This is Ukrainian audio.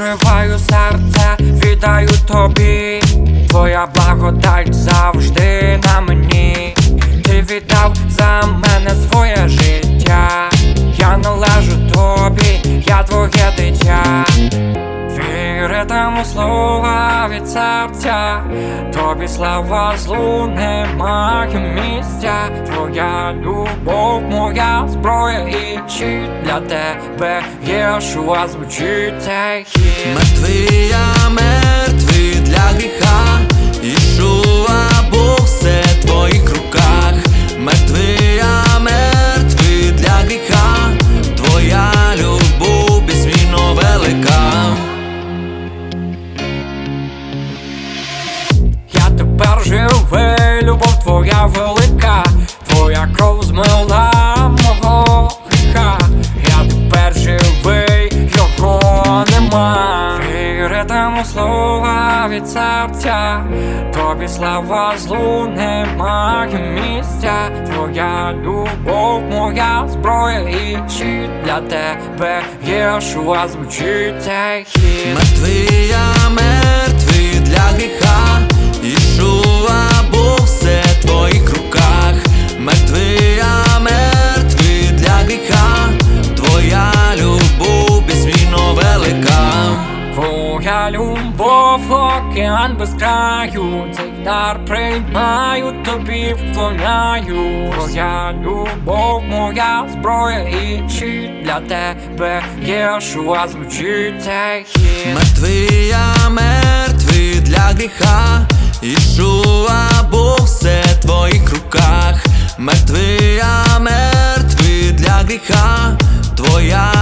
Відкриваю серце, віддаю тобі. Твоя благодать завжди на мені. Ти віддав за мене своє життя. Я належу тобі, я твоє дитя. Віритиму слова від серця, тобі слава злу немає місця. Твоя любов, моя зброя і щит. Для тебе Єшуа звучить цей хіт. Мертвий я, мертвий для гріха, Єшуа, Бог все в твоїх руках. Мертвий я, мертвий для гріха, твоя любов безмірно велика. Я тепер живий, любов твоя велика, твоя кров змила мого гріха. Я тепер живий, його нема. Віритиму слова від серця, тобі слава злу немає місця. Твоя любов, моя зброя і щит. Для тебе Єшуа звучить цей хіт. Мертвий я, мертвий для гріха, Єшуа, Бог все в твоїх руках. Мертвий я, мертвий для гріха, твоя любов безмірно велика. Твоя любов, океан без краю, цей дар приймаю, тобі вклоняю. Твоя любов, моя зброя і щит. Для тебе Єшуа звучить цей хіт. Мертвий я, мертвий для гріха, Єшуа, Бог все в твоїх руках. Мертвий я, мертвий для гріха, твоя